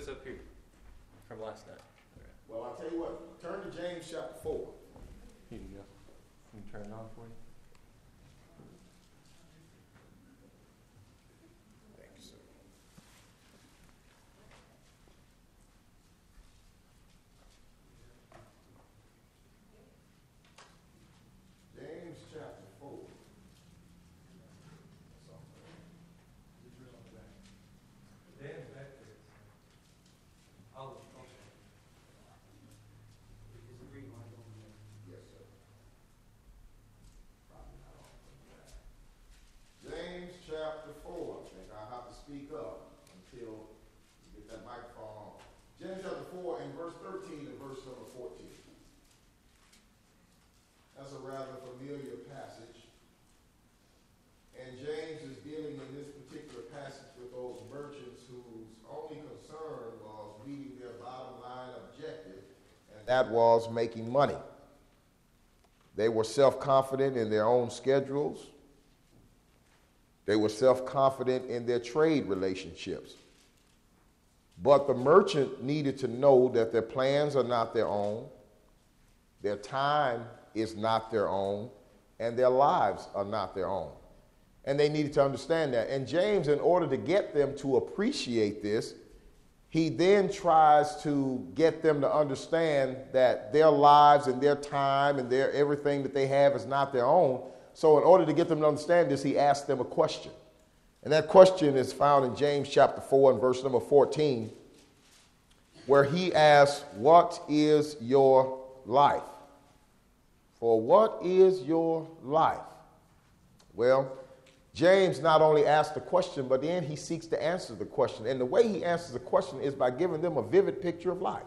this up here from last night. Well, I'll tell you what. Turn to James chapter 4. Here you go. Let me turn it on for you. Thank you, sir. James chapter 4. Dan's back there. Yes, sir. James chapter 4. I think I have to speak up until you get that microphone on. James chapter 4 and verse 13 and verse number 14. That's a rather familiar passage. And James is dealing in this particular passage with those merchants whose only concern was meeting their bottom line objective, and that was making money. They were self-confident in their own schedules. They were self-confident in their trade relationships. But the merchant needed to know that their plans are not their own, their time is not their own, and their lives are not their own. And they needed to understand that. And James, in order to get them to appreciate this, he then tries to get them to understand that their lives and their time and their everything that they have is not their own. So in order to get them to understand this, he asked them a question. And that question is found in James chapter 4 and verse number 14, where he asks, "What is your life?" For what is your life? Well, James not only asks the question, but then he seeks to answer the question. And the way he answers the question is by giving them a vivid picture of life.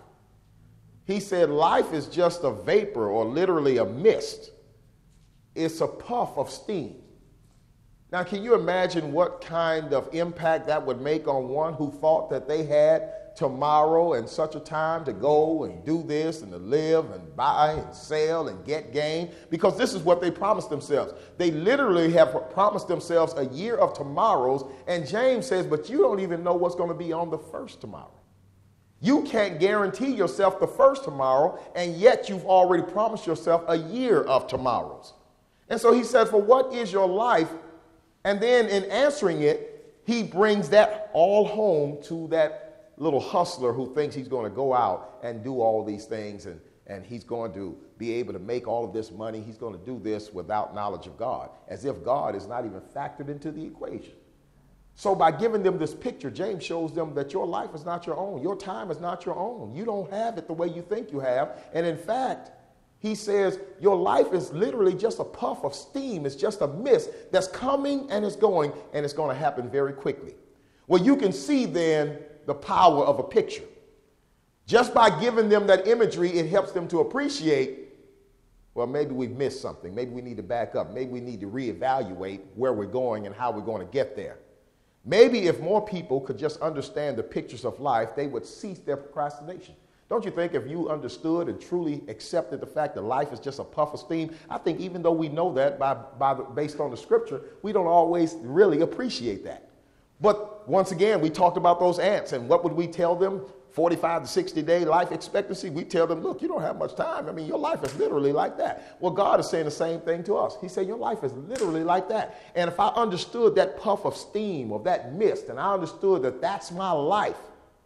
He said life is just a vapor, or literally a mist. It's a puff of steam. Now, can you imagine what kind of impact that would make on one who thought that they had tomorrow and such a time to go and do this and to live and buy and sell and get gain? Because this is what they promised themselves. They literally have promised themselves a year of tomorrows. And James says, but you don't even know what's going to be on the first tomorrow. You can't guarantee yourself the first tomorrow, and yet you've already promised yourself a year of tomorrows. And so he said, for what is your life? And then in answering it, he brings that all home to that little hustler who thinks he's going to go out and do all these things, and he's going to be able to make all of this money. He's going to do this without knowledge of God, as if God is not even factored into the equation. So by giving them this picture, James shows them that your life is not your own. Your time is not your own. You don't have it the way you think you have. And in fact, he says your life is literally just a puff of steam. It's just a mist that's coming and it's going, and it's going to happen very quickly. Well, you can see then the power of a picture. Just by giving them that imagery, it helps them to appreciate, well, maybe we've missed something. Maybe we need to back up. Maybe we need to reevaluate where we're going and how we're going to get there. Maybe if more people could just understand the pictures of life, they would cease their procrastination. Don't you think if you understood and truly accepted the fact that life is just a puff of steam, I think even though we know that based on the scripture, we don't always really appreciate that. But once again, we talked about those ants, and what would we tell them? 45 to 60-day life expectancy. We tell them, look, you don't have much time. I mean, your life is literally like that. Well, God is saying the same thing to us. He said, your life is literally like that. And if I understood that puff of steam or that mist, and I understood that that's my life,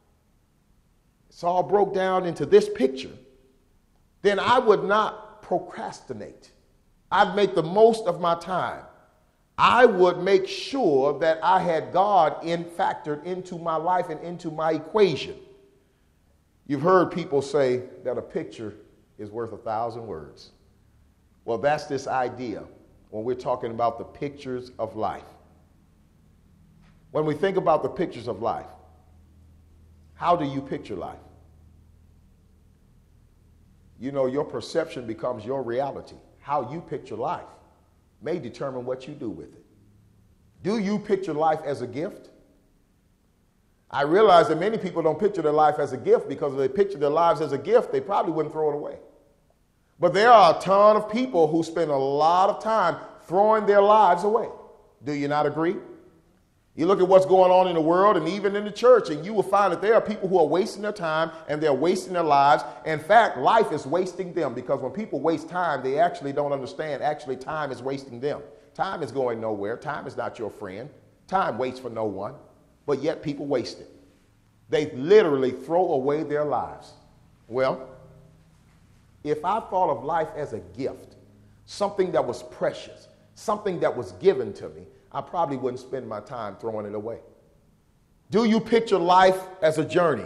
it's all broke down into this picture, then I would not procrastinate. I'd make the most of my time. I would make sure that I had God factored into my life and into my equation. You've heard people say that a picture is worth 1,000 words. Well, that's this idea when we're talking about the pictures of life. When we think about the pictures of life, how do you picture life? You know, your perception becomes your reality. How you picture life may determine what you do with it. Do you picture life as a gift? I realize that many people don't picture their life as a gift, because if they picture their lives as a gift, they probably wouldn't throw it away. But there are a ton of people who spend a lot of time throwing their lives away. Do you not agree? You look at what's going on in the world and even in the church, and you will find that there are people who are wasting their time and they're wasting their lives. In fact, life is wasting them, because when people waste time, they actually don't understand. Actually, time is wasting them. Time is going nowhere. Time is not your friend. Time waits for no one, but yet people waste it. They literally throw away their lives. Well, if I thought of life as a gift, something that was precious, something that was given to me, I probably wouldn't spend my time throwing it away. Do you picture life as a journey?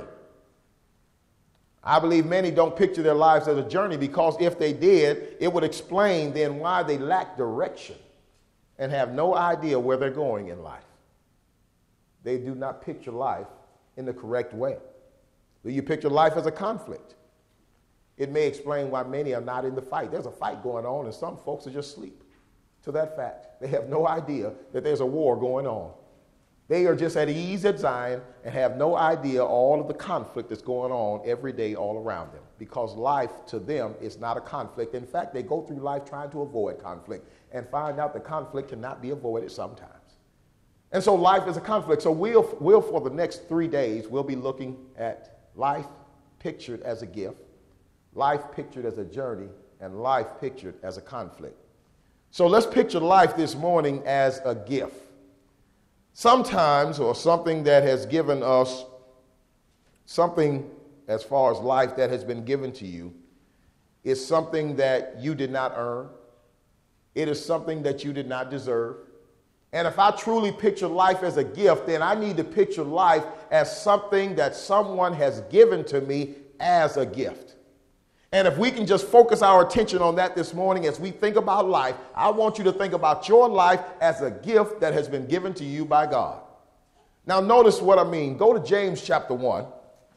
I believe many don't picture their lives as a journey, because if they did, it would explain then why they lack direction and have no idea where they're going in life. They do not picture life in the correct way. Do you picture life as a conflict? It may explain why many are not in the fight. There's a fight going on and some folks are just asleep to that fact. They have no idea that there's a war going on. They are just at ease at Zion and have no idea all of the conflict that's going on every day all around them, because life to them is not a conflict. In fact, they go through life trying to avoid conflict and find out that conflict cannot be avoided sometimes. And so life is a conflict. So we'll for the next 3 days, we'll be looking at life pictured as a gift, life pictured as a journey, and life pictured as a conflict. So let's picture life this morning as a gift. Sometimes, or something that has given us something as far as life that has been given to you, is something that you did not earn. It is something that you did not deserve. And if I truly picture life as a gift, then I need to picture life as something that someone has given to me as a gift. And if we can just focus our attention on that this morning as we think about life, I want you to think about your life as a gift that has been given to you by God. Now notice what I mean. Go to James chapter 1.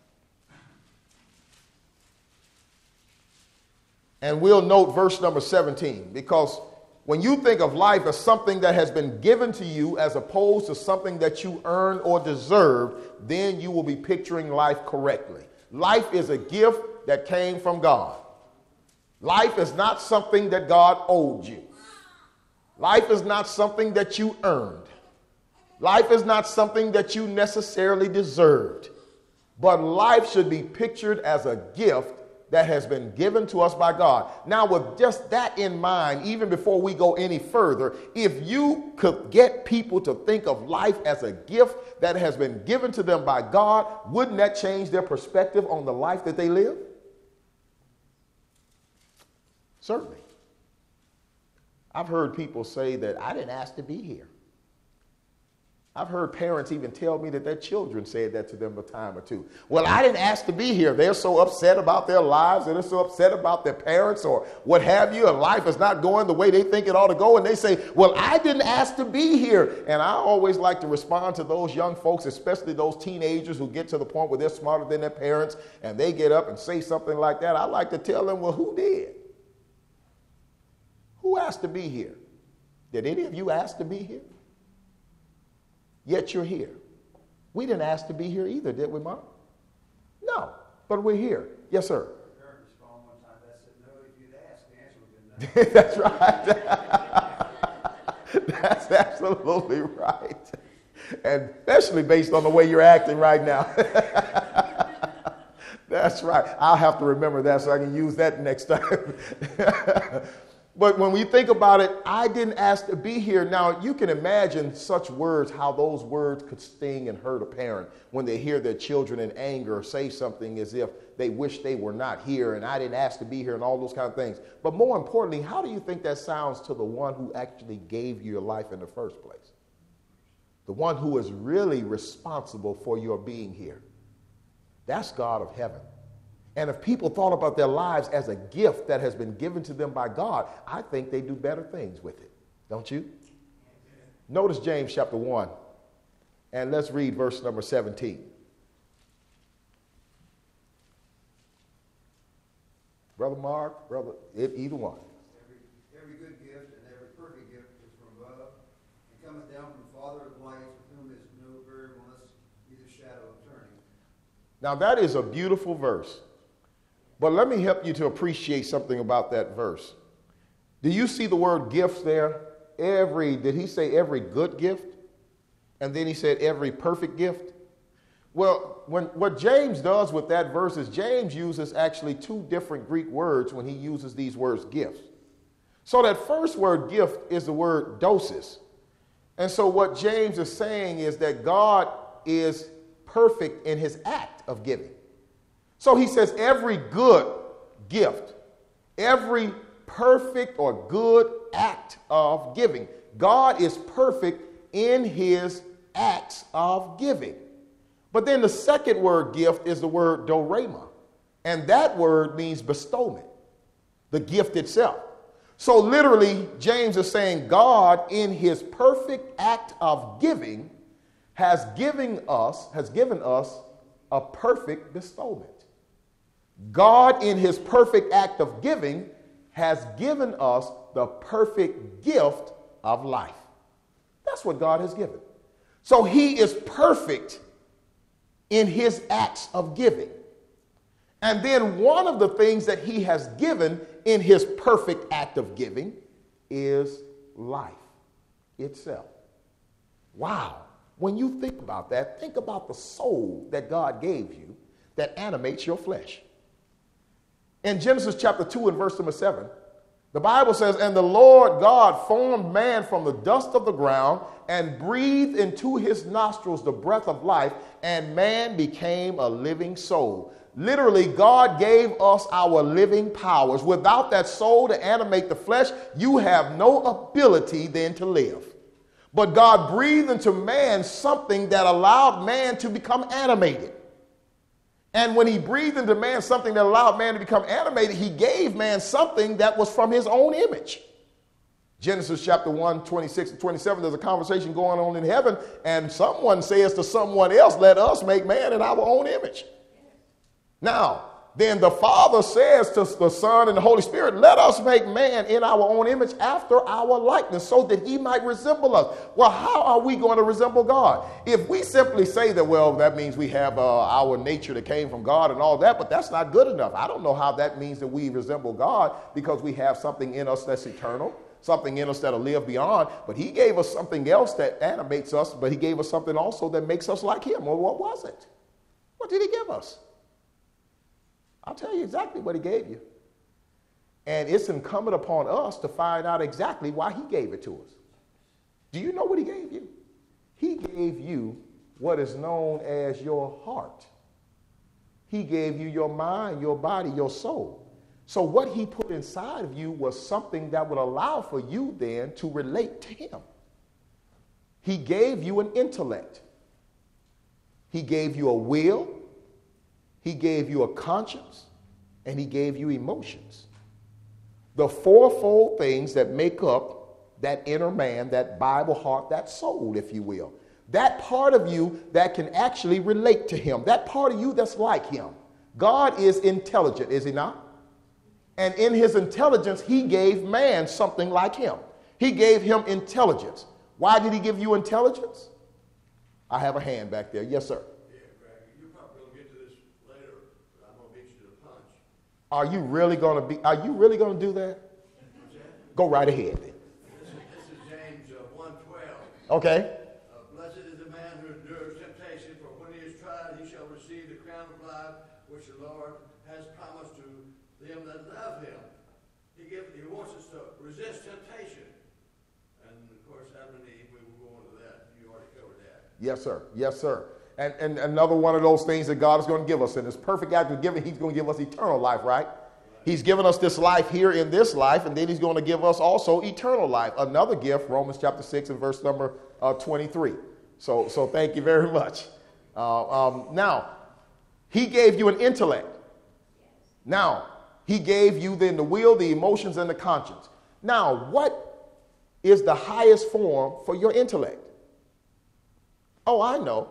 And we'll note verse number 17, because when you think of life as something that has been given to you as opposed to something that you earned or deserved, then you will be picturing life correctly. Life is a gift that came from God. Life is not something that God owed you. Life is not something that you earned. Life is not something that you necessarily deserved. But life should be pictured as a gift that has been given to us by God. Now, with just that in mind, even before we go any further, if you could get people to think of life as a gift that has been given to them by God, wouldn't that change their perspective on the life that they live? Certainly. I've heard people say that I didn't ask to be here. I've heard parents even tell me that their children said that to them a time or two. Well, I didn't ask to be here. They're so upset about their lives, and they're so upset about their parents or what have you, and life is not going the way they think it ought to go, and they say, well, I didn't ask to be here. And I always like to respond to those young folks, especially those teenagers who get to the point where they're smarter than their parents, and they get up and say something like that. I like to tell them, well, who did? Who asked to be here? Did any of you ask to be here? Yet you're here. We didn't ask to be here either, did we, Mom? No, but we're here. Yes, sir. That's right. That's absolutely right. And especially based on the way you're acting right now. That's right. I'll have to remember that so I can use that next time. But when we think about it, I didn't ask to be here. Now, you can imagine such words, how those words could sting and hurt a parent when they hear their children in anger say something as if they wish they were not here and I didn't ask to be here and all those kind of things. But more importantly, how do you think that sounds to the one who actually gave you your life in the first place? The one who is really responsible for your being here. That's God of heaven. And if people thought about their lives as a gift that has been given to them by God, I think they do better things with it. Don't you? Notice James chapter 1, and let's read verse number 17. Brother Mark, brother, either one. Every good gift and every perfect gift is from above, and cometh down from the Father of lights, with whom is no variableness, neither shadow of turning. Now that is a beautiful verse. But let me help you to appreciate something about that verse. Do you see the word gift there? Did he say every good gift? And then he said, every perfect gift. Well, what James does with that verse is James uses actually two different Greek words when he uses these words gifts. So that first word gift is the word dosis. And so what James is saying is that God is perfect in his act of giving. So he says every good gift, every perfect or good act of giving. God is perfect in his acts of giving. But then the second word gift is the word dorema. And that word means bestowment, the gift itself. So literally, James is saying God in his perfect act of giving has given us a perfect bestowment. God in his perfect act of giving has given us the perfect gift of life. That's what God has given. So he is perfect in his acts of giving. And then one of the things that he has given in his perfect act of giving is life itself. Wow. When you think about that, think about the soul that God gave you that animates your flesh. In Genesis chapter 2 and verse number 7, the Bible says, and the Lord God formed man from the dust of the ground and breathed into his nostrils the breath of life, and man became a living soul. Literally, God gave us our living powers. Without that soul to animate the flesh, you have no ability then to live. But God breathed into man something that allowed man to become animated. And when he breathed into man something that allowed man to become animated, he gave man something that was from his own image. Genesis chapter 1, 26 and 27, there's a conversation going on in heaven, and someone says to someone else, let us make man in our own image. Now, then the Father says to the Son and the Holy Spirit, let us make man in our own image after our likeness so that he might resemble us. Well, how are we going to resemble God? If we simply say that, well, that means we have our nature that came from God and all that, but that's not good enough. I don't know how that means that we resemble God because we have something in us that's eternal, something in us that'll live beyond, but he gave us something else that animates us, but he gave us something also that makes us like him. Well, what was it? What did he give us? I'll tell you exactly what he gave you. And it's incumbent upon us to find out exactly why he gave it to us. Do you know what he gave you? He gave you what is known as your heart. He gave you your mind, your body, your soul. So what he put inside of you was something that would allow for you then to relate to him. He gave you an intellect. He gave you a will. He gave you a conscience, and he gave you emotions. The fourfold things that make up that inner man, that Bible heart, that soul, if you will. That part of you that can actually relate to him. That part of you that's like him. God is intelligent, is he not? And in his intelligence, he gave man something like him. He gave him intelligence. Why did he give you intelligence? I have a hand back there. Yes, sir. Are you really going to do that? Go right ahead then. This is James 1:12. Okay. Blessed is the man who endures temptation, for when he is tried, he shall receive the crown of life, which the Lord has promised to them that love him. He wants us to resist temptation. And of course, Adam and Eve, we will go into that. You already covered that. Yes, sir. Yes, sir. And another one of those things that God is going to give us. In his perfect act of giving, he's going to give us eternal life, right? He's given us this life here in this life, and then he's going to give us also eternal life. Another gift, Romans chapter 6 and verse number 23. So thank you very much. Now, he gave you an intellect. Now, he gave you then the will, the emotions, and the conscience. Now, what is the highest form for your intellect? Oh, I know.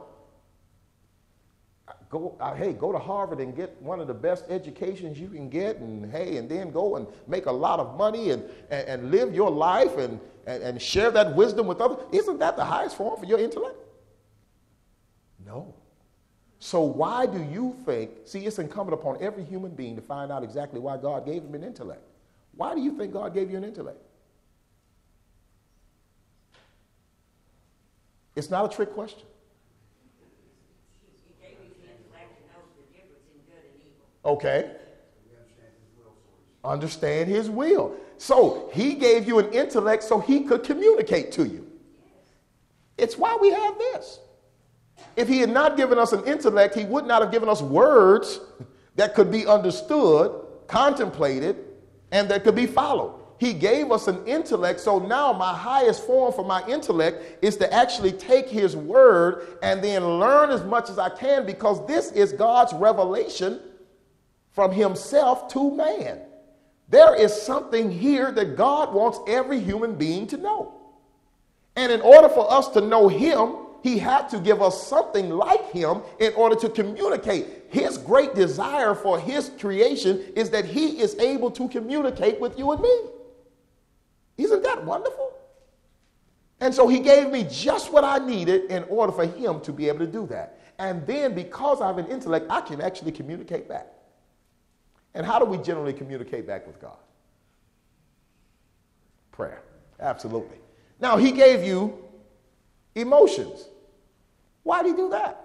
Go to Harvard and get one of the best educations you can get, and then go and make a lot of money and live your life and share that wisdom with others. Isn't that the highest form for your intellect? No. So why do you think, it's incumbent upon every human being to find out exactly why God gave him an intellect. Why do you think God gave you an intellect? It's not a trick question. He gave you the intellect to know the difference in good and evil. Okay. We understand Understand his his will, will. So he gave you an intellect so he could communicate to you. It's why we have this. If he had not given us an intellect, he would not have given us words that could be understood, contemplated, and that could be followed. He gave us an intellect, so now my highest form for my intellect is to actually take his word and then learn as much as I can, because this is God's revelation from himself to man. There is something here that God wants every human being to know. And in order for us to know him, he had to give us something like him in order to communicate. His great desire for his creation is that he is able to communicate with you and me. Isn't that wonderful? And so he gave me just what I needed in order for him to be able to do that. And then because I have an intellect, I can actually communicate back. And how do we generally communicate back with God? Prayer. Absolutely. Now, he gave you emotions. Why did he do that?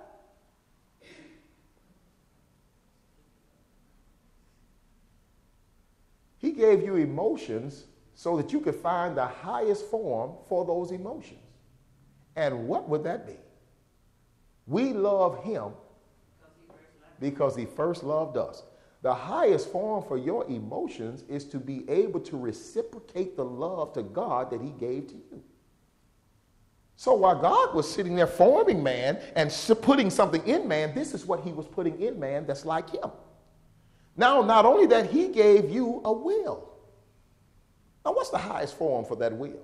He gave you emotions so that you could find the highest form for those emotions. And what would that be? We love him because he first loved us. The highest form for your emotions is to be able to reciprocate the love to God that he gave to you. So while God was sitting there forming man and putting something in man, this is what he was putting in man that's like him. Now, not only that, he gave you a will. Now, what's the highest form for that will?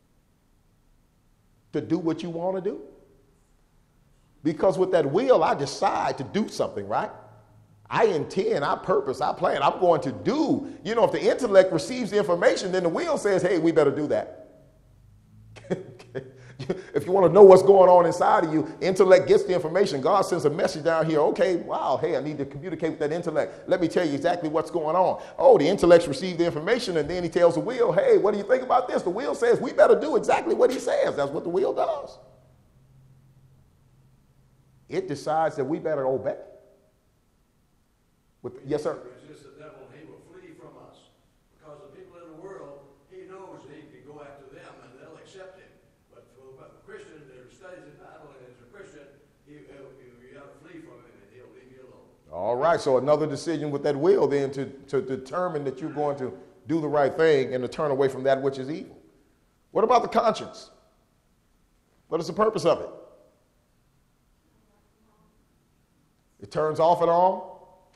To do what you want to do? Because with that will, I decide to do something, right? I intend, I purpose, I plan. I'm going to do. You know, if the intellect receives the information, then the will says, hey, we better do that. If you want to know what's going on inside of you, intellect gets the information. God sends a message down here. Okay, wow, hey, I need to communicate with that intellect. Let me tell you exactly what's going on. Oh, the intellect's received the information, and then he tells the will, hey, what do you think about this? The will says we better do exactly what he says. That's what the will does. It decides that we better obey. Yes, sir. Resist the devil, and he will flee from us. Because the people in the world, he knows that he can go after them, and they'll accept him. But for a Christian that studies the Bible and is a Christian, you got to flee from him, and he'll leave you alone. All right, so another decision with that will then to determine that you're going to do the right thing and to turn away from that which is evil. What about the conscience? What is the purpose of it? It turns off and on?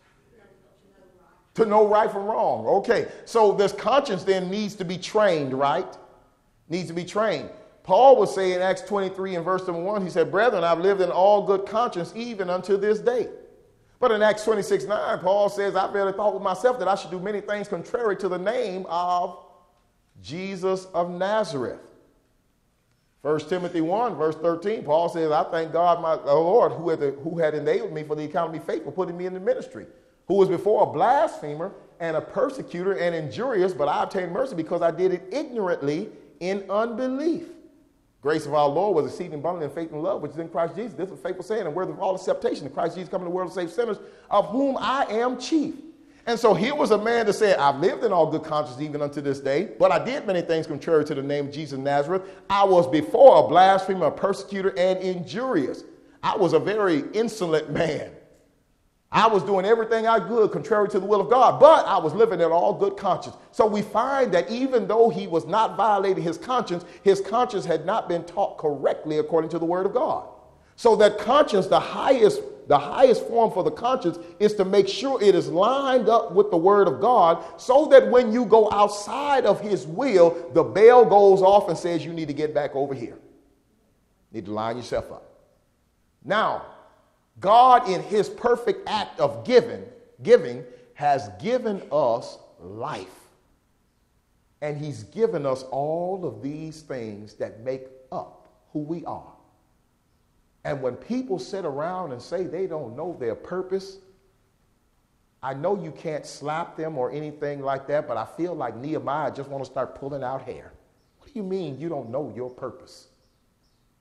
To know right from wrong. Okay, so this conscience then needs to be trained, right? Needs to be trained. Paul was saying in Acts 23 and verse number 1, he said, brethren, I've lived in all good conscience even unto this day. But in Acts 26:9, Paul says, I really thought with myself that I should do many things contrary to the name of Jesus of Nazareth. 1 Timothy 1, verse 13, Paul says, I thank God, my Lord, who had enabled me for the account of me faithful, putting me in the ministry, who was before a blasphemer and a persecutor and injurious, but I obtained mercy because I did it ignorantly in unbelief. Grace of our Lord was exceeding abundant in faith and love, which is in Christ Jesus. This is a faithful saying and worthy of all acceptation. In Christ Jesus coming in the world to save sinners, of whom I am chief. And so here was a man that said, I've lived in all good conscience even unto this day, but I did many things contrary to the name of Jesus of Nazareth. I was before a blasphemer, a persecutor, and injurious. I was a very insolent man. I was doing everything I could contrary to the will of God, but I was living in all good conscience. So we find that even though he was not violating his conscience had not been taught correctly according to the word of God. So that conscience, the highest form for the conscience is to make sure it is lined up with the word of God so that when you go outside of his will, the bell goes off and says you need to get back over here. You need to line yourself up. Now, God, in his perfect act of giving, has given us life. And he's given us all of these things that make up who we are. And when people sit around and say they don't know their purpose, I know you can't slap them or anything like that, but I feel like Nehemiah just want to start pulling out hair. What do you mean you don't know your purpose?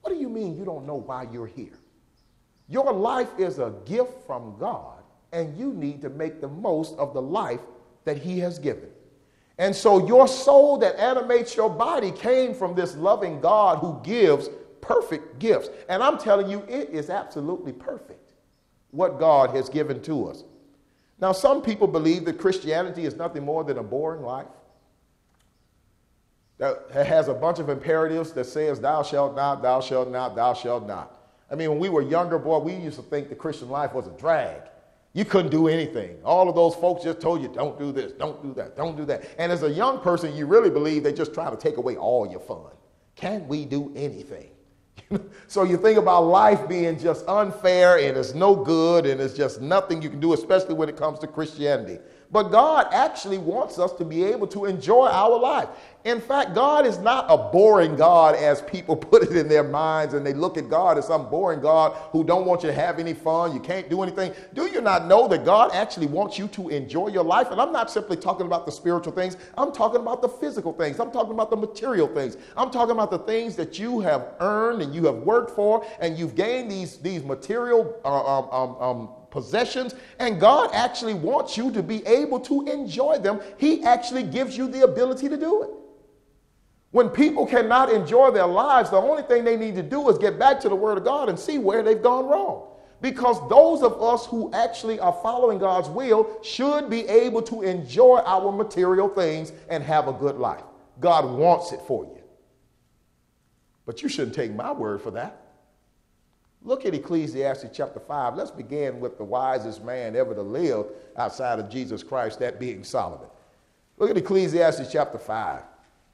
What do you mean you don't know why you're here? Your life is a gift from God, and you need to make the most of the life that he has given. And so your soul that animates your body came from this loving God who gives perfect gifts. And I'm telling you, it is absolutely perfect what God has given to us. Now, some people believe that Christianity is nothing more than a boring life that has a bunch of imperatives that says, thou shalt not, thou shalt not, thou shalt not. I mean, when we were younger, boy, we used to think the Christian life was a drag. You couldn't do anything. All of those folks just told you, don't do this, don't do that, don't do that. And as a young person, you really believe they just try to take away all your fun. Can we do anything? So you think about life being just unfair and it's no good and it's just nothing you can do, especially when it comes to Christianity. But God actually wants us to be able to enjoy our life. In fact, God is not a boring God as people put it in their minds, and they look at God as some boring God who don't want you to have any fun. You can't do anything. Do you not know that God actually wants you to enjoy your life? And I'm not simply talking about the spiritual things. I'm talking about the physical things. I'm talking about the material things. I'm talking about the things that you have earned and you have worked for, and you've gained these material possessions, and God actually wants you to be able to enjoy them. He actually gives you the ability to do it. When people cannot enjoy their lives, the only thing they need to do is get back to the Word of God and see where they've gone wrong. Because those of us who actually are following God's will should be able to enjoy our material things and have a good life. God wants it for you. But you shouldn't take my word for that. Look at Ecclesiastes chapter 5. Let's begin with the wisest man ever to live outside of Jesus Christ, that being Solomon. Look at Ecclesiastes chapter 5.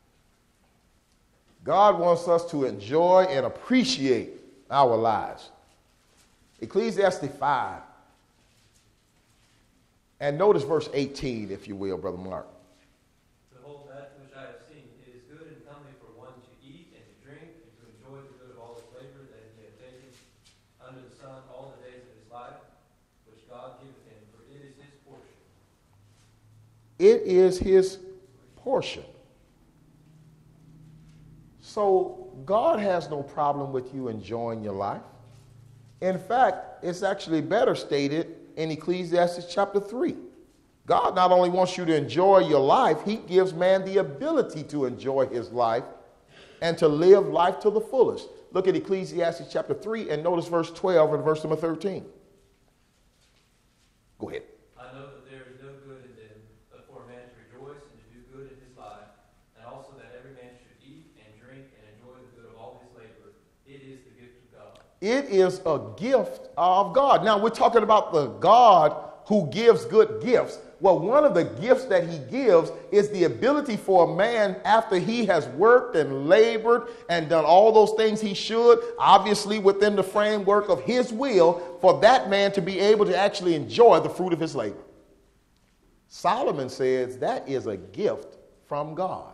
God wants us to enjoy and appreciate our lives. Ecclesiastes 5. And notice verse 18, if you will, Brother Mark. Behold, that which I have seen, it is good and comely for one to eat and to drink and to enjoy the good of all his labor that he hath taken under the sun all the days of his life, which God giveth him, for it is his portion. It is his portion. So God has no problem with you enjoying your life. In fact, it's actually better stated in Ecclesiastes chapter 3. God not only wants you to enjoy your life, he gives man the ability to enjoy his life and to live life to the fullest. Look at Ecclesiastes chapter 3 and notice verse 12 and verse number 13. Go ahead. I know that there is no good in them, but for a man to rejoice and to do good in his life, and also that every man should eat and drink and enjoy the good of all his labor. It is the gift of God. It is a gift of God. Now, we're talking about the God who gives good gifts. Well, one of the gifts that he gives is the ability for a man, after he has worked and labored and done all those things he should, obviously within the framework of his will, for that man to be able to actually enjoy the fruit of his labor. Solomon says that is a gift from God.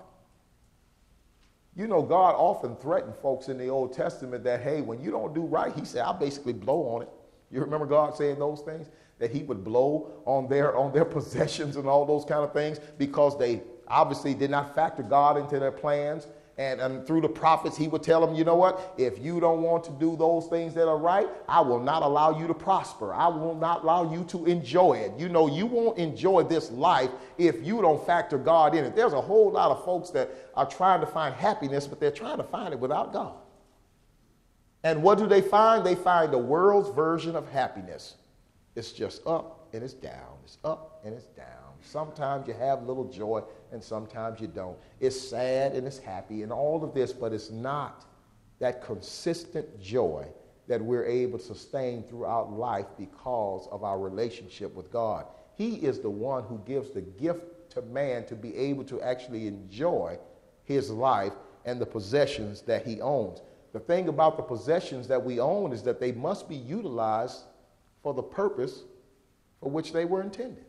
You know, God often threatened folks in the Old Testament that, hey, when you don't do right, he said, I'll basically blow on it. You remember God saying those things? That he would blow on their possessions and all those kind of things because they obviously did not factor God into their plans. And through the prophets, he would tell them, you know what? If you don't want to do those things that are right, I will not allow you to prosper. I will not allow you to enjoy it. You know, you won't enjoy this life if you don't factor God in it. There's a whole lot of folks that are trying to find happiness, but they're trying to find it without God. And what do they find? They find the world's version of happiness. It's just up and it's down. It's up and it's down. Sometimes you have a little joy and sometimes you don't. It's sad and it's happy and all of this, but it's not that consistent joy that we're able to sustain throughout life because of our relationship with God. He is the one who gives the gift to man to be able to actually enjoy his life and the possessions that he owns. The thing about the possessions that we own is that they must be utilized for the purpose for which they were intended.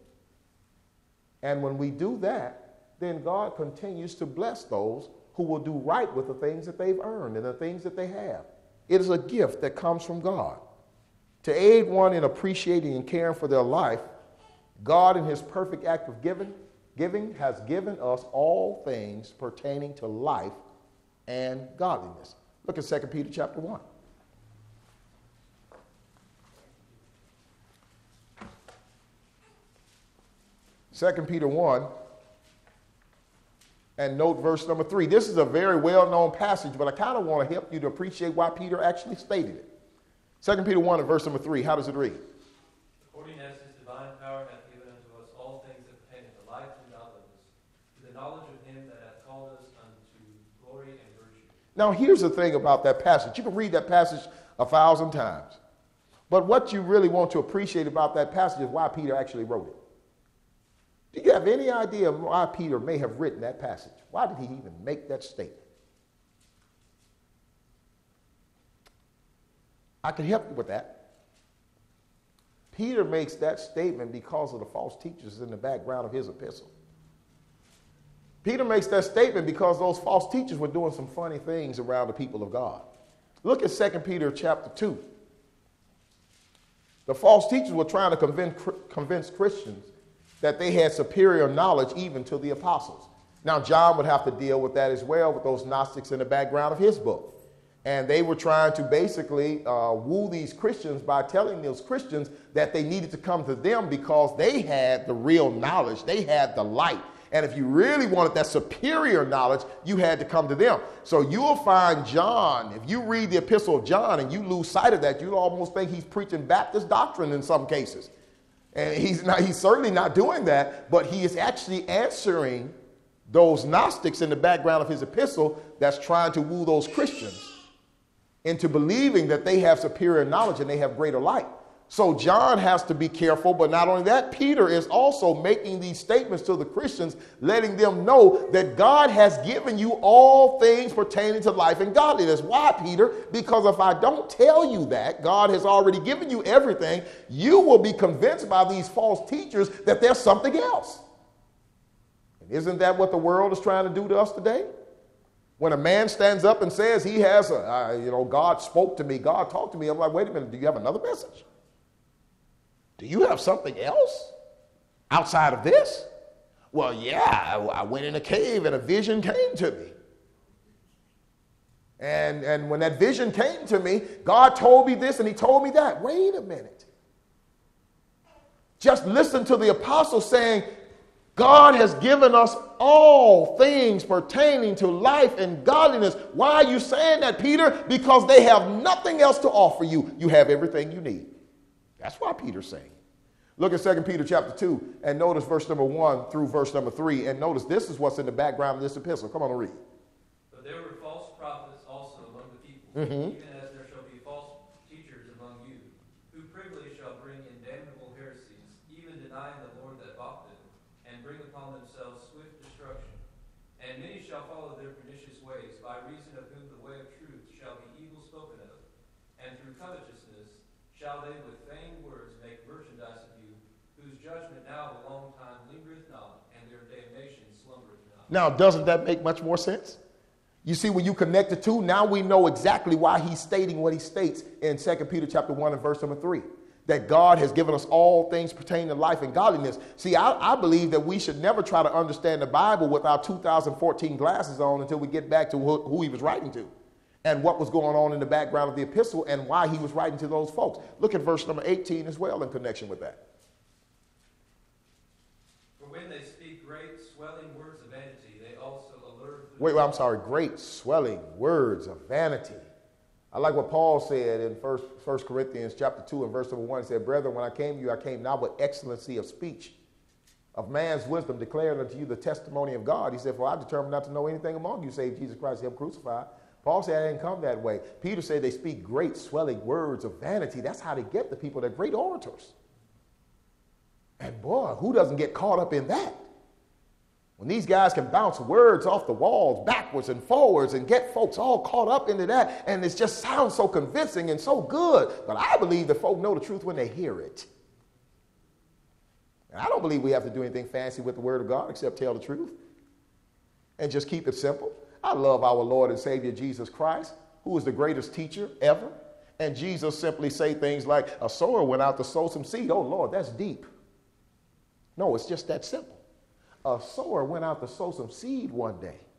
And when we do that, then God continues to bless those who will do right with the things that they've earned and the things that they have. It is a gift that comes from God. To aid one in appreciating and caring for their life, God, in his perfect act of giving has given us all things pertaining to life and godliness. Look at 2 Peter chapter 1. Second Peter 1, and note verse number 3. This is a very well-known passage, but I kind of want to help you to appreciate why Peter actually stated it. 2 Peter 1 and verse number 3, how does it read? According as his divine power hath given unto us all things that pertain to life and godliness, to the knowledge of him that hath called us unto glory and virtue. Now, here's the thing about that passage. You can read that passage 1,000 times. But what you really want to appreciate about that passage is why Peter actually wrote it. Do you have any idea why Peter may have written that passage? Why did he even make that statement? I can help you with that. Peter makes that statement because of the false teachers in the background of his epistle. Peter makes that statement because those false teachers were doing some funny things around the people of God. Look at 2 Peter chapter 2. The false teachers were trying to convince Christians that they had superior knowledge even to the apostles. Now, John would have to deal with that as well, with those Gnostics in the background of his book. And they were trying to basically woo these Christians by telling those Christians that they needed to come to them because they had the real knowledge. They had the light. And if you really wanted that superior knowledge, you had to come to them. So you'll find John, if you read the epistle of John and you lose sight of that, you'll almost think he's preaching Baptist doctrine in some cases. And he's certainly not doing that, but he is actually answering those Gnostics in the background of his epistle that's trying to woo those Christians into believing that they have superior knowledge and they have greater light. So John has to be careful, but not only that, Peter is also making these statements to the Christians, letting them know that God has given you all things pertaining to life and godliness. Why, Peter? Because if I don't tell you that God has already given you everything, you will be convinced by these false teachers that there's something else. And isn't that what the world is trying to do to us today? When a man stands up and says he has God spoke to me, God talked to me, I'm like, wait a minute, do you have another message? Do you have something else outside of this? Well, yeah, I went in a cave and a vision came to me. And when that vision came to me, God told me this and he told me that. Wait a minute. Just listen to the apostle saying, God has given us all things pertaining to life and godliness. Why are you saying that, Peter? Because they have nothing else to offer you. You have everything you need. That's why Peter's saying. Look at 2 Peter chapter 2 and notice verse number 1 through verse number 3. And notice this is what's in the background of this epistle. Come on and read. But there were false prophets also among the people, even as there shall be false teachers among you, who privily shall bring in damnable heresies, even denying the Lord that bought them, and bring upon themselves swift destruction. And many shall follow their pernicious ways, by reason of whom the way of truth shall be evil spoken of. And through covetousness shall they with vain words make merchandise of you, whose judgment now a long time lingereth not, and their damnation slumbereth not. Now, doesn't that make much more sense? You see, when you connect the two, now we know exactly why he's stating what he states in 2 Peter chapter 1 and verse number 3. That God has given us all things pertaining to life and godliness. See, I believe that we should never try to understand the Bible with our 2014 glasses on until we get back to who he was writing to and what was going on in the background of the epistle and why he was writing to those folks. Look at verse number 18 as well in connection with that. For when they speak great swelling words of vanity, they also allure. Great swelling words of vanity. I like what Paul said in 1 Corinthians chapter 2 and verse number 1. He said, brethren, when I came to you, I came not with excellency of speech, of man's wisdom, declaring unto you the testimony of God. He said, for I determined not to know anything among you, save Jesus Christ, him crucified. Paul said, I didn't come that way. Peter said they speak great swelling words of vanity. That's how they get the people. They're great orators. And boy, who doesn't get caught up in that? When these guys can bounce words off the walls backwards and forwards and get folks all caught up into that, and it just sounds so convincing and so good. But I believe that folk know the truth when they hear it. And I don't believe we have to do anything fancy with the word of God except tell the truth and just keep it simple. I love our Lord and Savior Jesus Christ, who is the greatest teacher ever. And Jesus simply say things like, a sower went out to sow some seed. Oh, Lord, that's deep. No, it's just that simple. A sower went out to sow some seed one day.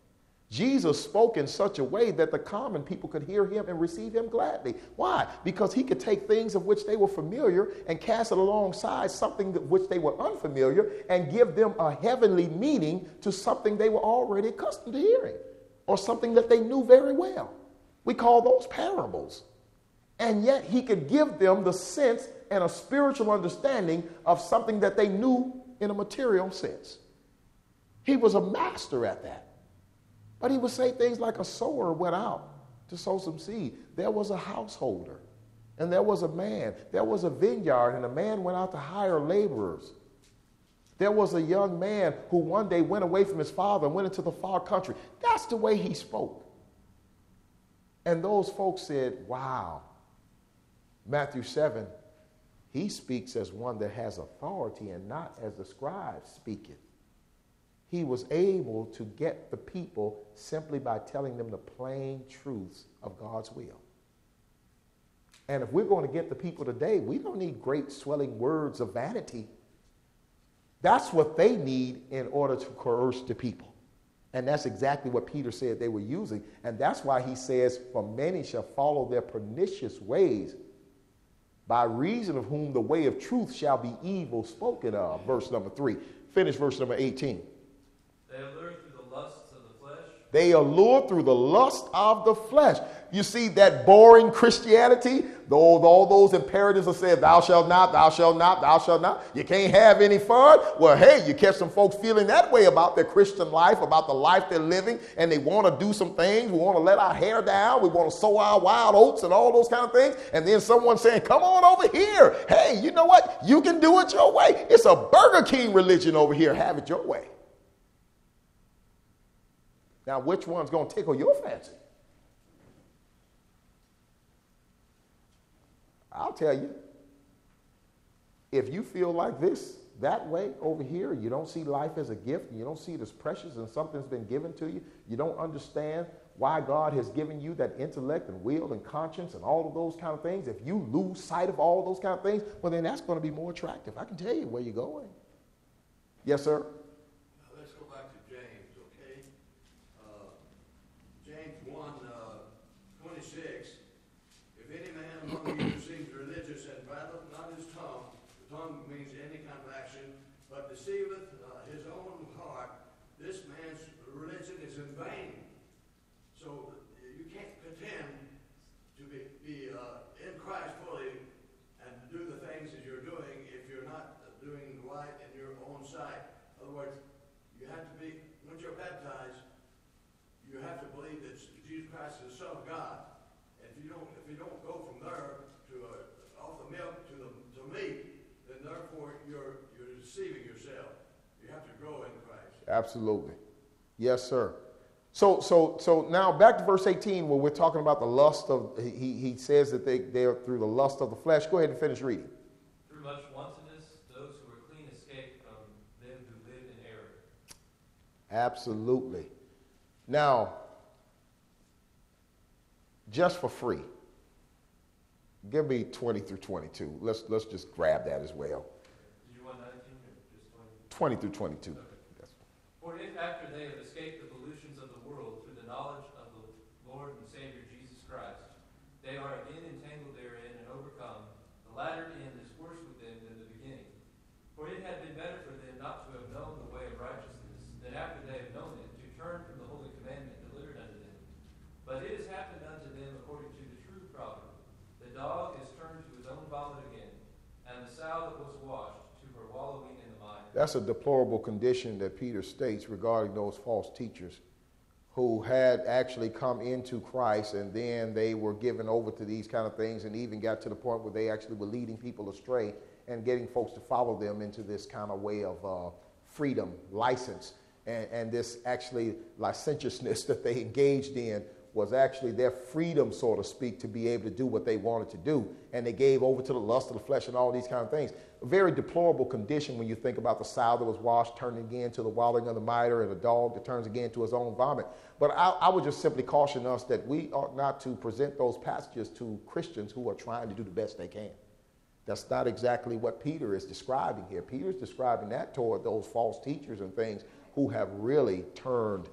Jesus spoke in such a way that the common people could hear him and receive him gladly. Why? Because he could take things of which they were familiar and cast it alongside something of which they were unfamiliar and give them a heavenly meaning to something they were already accustomed to hearing or something that they knew very well. We call those parables. And yet he could give them the sense and a spiritual understanding of something that they knew in a material sense. He was a master at that. But he would say things like a sower went out to sow some seed. There was a householder, and there was a man. There was a vineyard, and a man went out to hire laborers. There was a young man who one day went away from his father and went into the far country. That's the way he spoke. And those folks said, wow, Matthew 7, he speaks as one that has authority and not as the scribes speaketh. He was able to get the people simply by telling them the plain truths of God's will. And if we're going to get the people today, we don't need great swelling words of vanity. That's what they need in order to coerce the people. And that's exactly what Peter said they were using. And that's why he says, for many shall follow their pernicious ways, by reason of whom the way of truth shall be evil spoken of. Verse number 3. Finish verse number 18. They allure through the lusts of the flesh. They allure through the lust of the flesh. You see that boring Christianity? All those imperatives that said, thou shalt not, thou shalt not, thou shalt not. You can't have any fun. Well, hey, you catch some folks feeling that way about their Christian life, about the life they're living, and they want to do some things. We want to let our hair down. We want to sow our wild oats and all those kind of things. And then someone saying, come on over here. Hey, you know what? You can do it your way. It's a Burger King religion over here. Have it your way. Now, which one's going to tickle your fancy? I'll tell you, if you feel like this, that way over here, you don't see life as a gift, and you don't see it as precious and something's been given to you, you don't understand why God has given you that intellect and will and conscience and all of those kind of things, if you lose sight of all of those kind of things, well, then that's going to be more attractive. I can tell you where you're going. Yes, sir? Now let's go back to James, okay? James 1:26. If any man among you seems religious and bridleth not his tongue, the tongue means any kind of action, but deceiveth his own heart, this man's religion is in vain. So you can't pretend to be in Christ fully and do the things that you're doing if you're not doing right in your own sight. In other words, you have to be, once you're baptized, you have to believe that Jesus Christ is the Son of God. And if you don't go from there to off the milk to meat, then therefore you're deceiving yourself. You have to grow in Christ. Absolutely. Yes, sir. So now back to verse 18 where we're talking about the lust of, he says that they are through the lust of the flesh. Go ahead and finish reading. Through much wantonness, those who are clean escape from them who live in error. Absolutely. Now, just for free, give me 20 through 22. Let's just grab that as well. Did you want 19 or just 20? 20 through 22. Okay. Yes. For if after they have escaped the pollutions of the world through the knowledge of the Lord and Savior Jesus Christ, they are again entangled therein and overcome, the latter end is worse with them than the beginning. For it had been better for them not to have known the way of righteousness, than after they have known it, to turn from the holy commandment delivered unto them. But it has happened unto them according to the true proverb, the dog is turned to his own vomit again, and the sow that was washed to her wallowing in the mire. That's a deplorable condition that Peter states regarding those false teachers who had actually come into Christ and then they were given over to these kind of things and even got to the point where they actually were leading people astray and getting folks to follow them into this kind of way of freedom, license, and this actually licentiousness that they engaged in was actually their freedom, so to speak, to be able to do what they wanted to do. And they gave over to the lust of the flesh and all these kind of things. A very deplorable condition when you think about the sow that was washed, turning again to the wallowing of the mire, and a dog that turns again to his own vomit. But I would just simply caution us that we ought not to present those passages to Christians who are trying to do the best they can. That's not exactly what Peter is describing here. Peter is describing that toward those false teachers and things who have really turned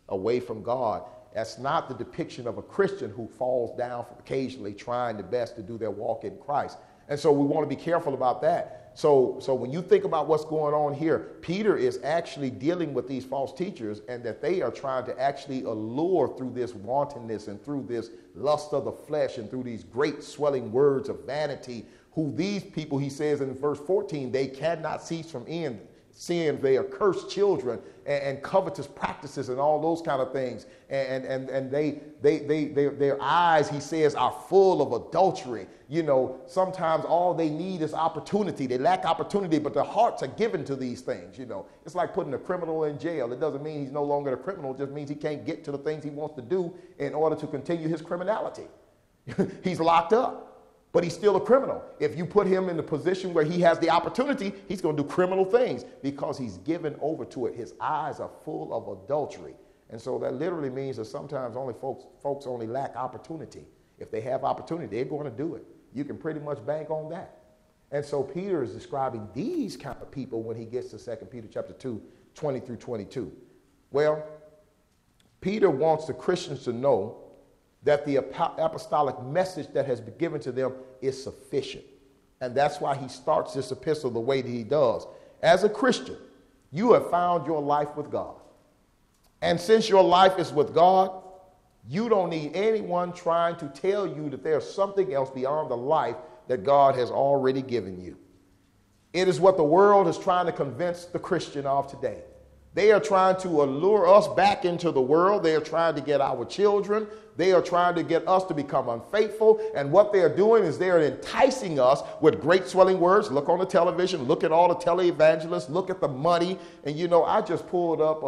away from God. That's not the depiction of a Christian who falls down occasionally trying the best to do their walk in Christ. And so we want to be careful about that. So when you think about what's going on here, Peter is actually dealing with these false teachers, and that they are trying to actually allure through this wantonness and through this lust of the flesh and through these great swelling words of vanity, who these people, he says in verse 14, they cannot cease from sin. They are cursed children and covetous practices and all those kind of things. And their eyes, he says, are full of adultery. You know, sometimes all they need is opportunity. They lack opportunity, but their hearts are given to these things. You know, it's like putting a criminal in jail. It doesn't mean he's no longer a criminal. It just means he can't get to the things he wants to do in order to continue his criminality. He's locked up. But he's still a criminal. If you put him in the position where he has the opportunity, he's going to do criminal things because he's given over to it. His eyes are full of adultery. And so that literally means that sometimes only folks only lack opportunity. If they have opportunity, they're going to do it. You can pretty much bank on that. And so Peter is describing these kind of people when he gets to 2 Peter chapter 2, 20 through 22. Well, Peter wants the Christians to know that the apostolic message that has been given to them is sufficient. And that's why he starts this epistle the way that he does. As a Christian, you have found your life with God. And since your life is with God, you don't need anyone trying to tell you that there's something else beyond the life that God has already given you. It is what the world is trying to convince the Christian of today. They are trying to allure us back into the world. They are trying to get our children. They are trying to get us to become unfaithful. And what they are doing is they are enticing us with great swelling words. Look on the television. Look at all the televangelists. Look at the money. And you know, I just pulled up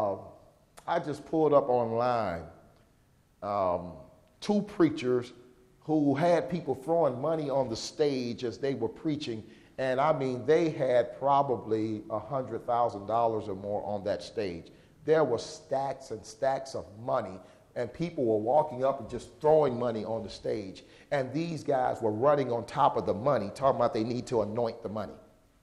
online 2 preachers who had people throwing money on the stage as they were preaching. And I mean, they had probably $100,000 or more on that stage. There were stacks and stacks of money, and people were walking up and just throwing money on the stage. And these guys were running on top of the money, talking about they need to anoint the money.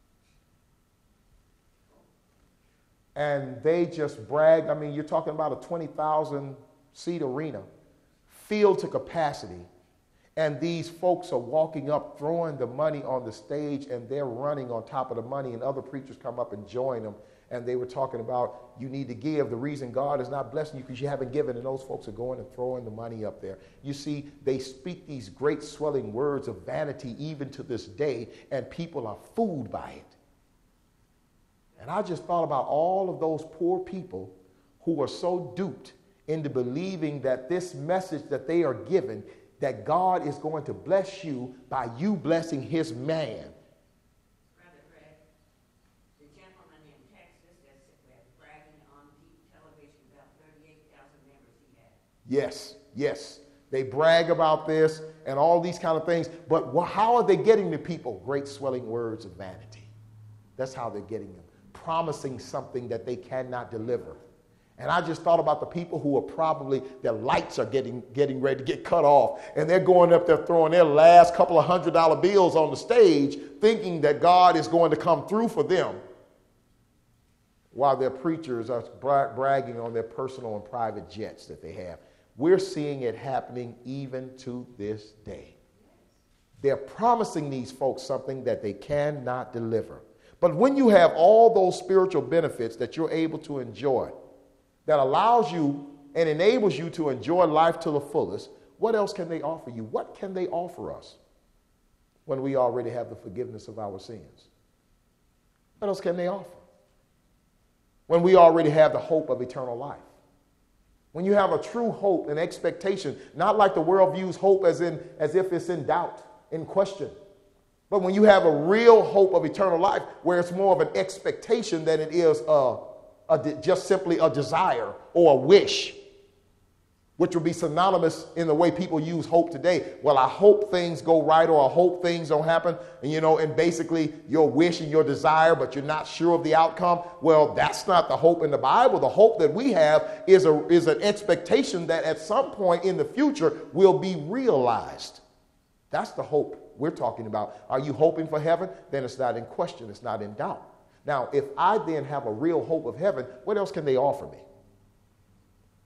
And they just bragged. I mean, you're talking about a 20,000-seat arena, filled to capacity. And these folks are walking up, throwing the money on the stage, and they're running on top of the money, and other preachers come up and join them. And they were talking about, you need to give. The reason God is not blessing you because you haven't given, and those folks are going and throwing the money up there. You see, they speak these great swelling words of vanity even to this day, and people are fooled by it. And I just thought about all of those poor people who are so duped into believing that this message that they are given, that God is going to bless you by you blessing his man. Brother Fred, the gentleman in Texas that's bragging on television about 38,000 members he had. Yes. They brag about this and all these kind of things. But how are they getting the people? Great swelling words of vanity. That's how they're getting them. Promising something that they cannot deliver. And I just thought about the people who are probably, their lights are getting ready to get cut off. And they're going up there throwing their last couple of $100 bills on the stage, thinking that God is going to come through for them, while their preachers are bragging on their personal and private jets that they have. We're seeing it happening even to this day. They're promising these folks something that they cannot deliver. But when you have all those spiritual benefits that you're able to enjoy, that allows you and enables you to enjoy life to the fullest, what else can they offer you? What can they offer us when we already have the forgiveness of our sins? What else can they offer? When we already have the hope of eternal life. When you have a true hope and expectation, not like the world views hope as if it's in doubt, in question. But when you have a real hope of eternal life, where it's more of an expectation than it is just simply a desire or a wish, which would be synonymous in the way people use hope today. Well, I hope things go right, or I hope things don't happen. And basically your wish and your desire, but you're not sure of the outcome. Well, that's not the hope in the Bible. The hope that we have is an expectation that at some point in the future will be realized. That's the hope we're talking about. Are you hoping for heaven? Then it's not in question. It's not in doubt. Now, if I then have a real hope of heaven, what else can they offer me?